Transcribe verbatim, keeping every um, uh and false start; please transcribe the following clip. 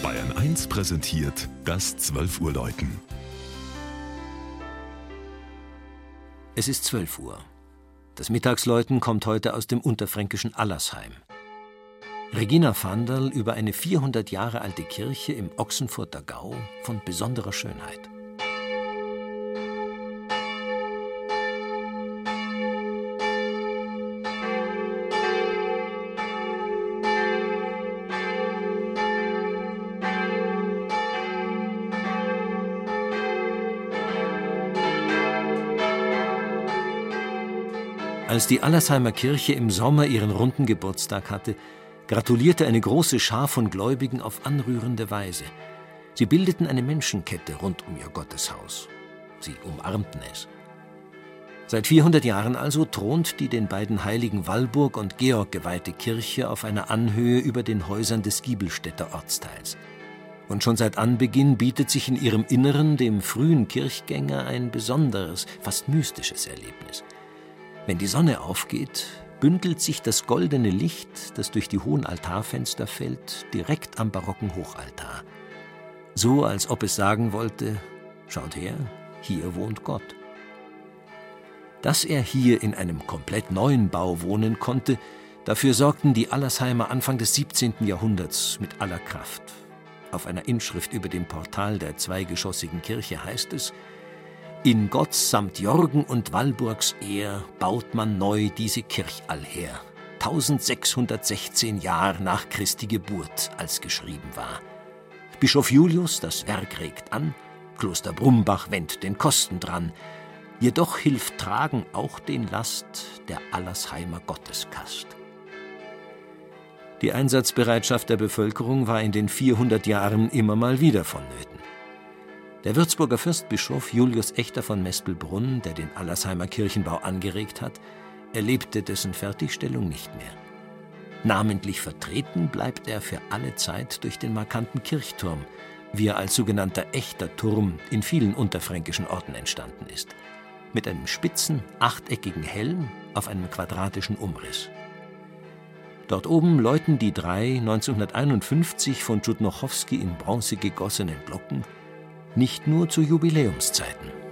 Bayern eins präsentiert das zwölf Uhr Läuten. Es ist zwölf Uhr. Das Mittagsläuten kommt heute aus dem unterfränkischen Allersheim. Regina Vandal über eine vierhundert Jahre alte Kirche im Ochsenfurter Gau von besonderer Schönheit. Als die Allersheimer Kirche im Sommer ihren runden Geburtstag hatte, gratulierte eine große Schar von Gläubigen auf anrührende Weise. Sie bildeten eine Menschenkette rund um ihr Gotteshaus. Sie umarmten es. Seit vierhundert Jahren also thront die den beiden Heiligen Walburg und Georg geweihte Kirche auf einer Anhöhe über den Häusern des Giebelstädter Ortsteils. Und schon seit Anbeginn bietet sich in ihrem Inneren dem frühen Kirchgänger ein besonderes, fast mystisches Erlebnis. Wenn die Sonne aufgeht, bündelt sich das goldene Licht, das durch die hohen Altarfenster fällt, direkt am barocken Hochaltar. So, als ob es sagen wollte: Schaut her, hier wohnt Gott. Dass er hier in einem komplett neuen Bau wohnen konnte, dafür sorgten die Allersheimer Anfang des siebzehnten Jahrhunderts mit aller Kraft. Auf einer Inschrift über dem Portal der zweigeschossigen Kirche heißt es: In Gotts samt Jorgen und Walburgs Ehr baut man neu diese Kirch allher, tausendsechshundertsechzehn Jahr nach Christi Geburt, als geschrieben war. Bischof Julius das Werk regt an, Kloster Brumbach wendt den Kosten dran, jedoch hilft tragen auch den Last der Allersheimer Gotteskast. Die Einsatzbereitschaft der Bevölkerung war in den vierhundert Jahren immer mal wieder vonnöten. Der Würzburger Fürstbischof Julius Echter von Mespelbrunn, der den Allersheimer Kirchenbau angeregt hat, erlebte dessen Fertigstellung nicht mehr. Namentlich vertreten bleibt er für alle Zeit durch den markanten Kirchturm, wie er als sogenannter echter Turm in vielen unterfränkischen Orten entstanden ist, mit einem spitzen, achteckigen Helm auf einem quadratischen Umriss. Dort oben läuten die drei neunzehnhunderteinundfünfzig von Tschudnochowski in Bronze gegossenen Glocken nicht nur zu Jubiläumszeiten.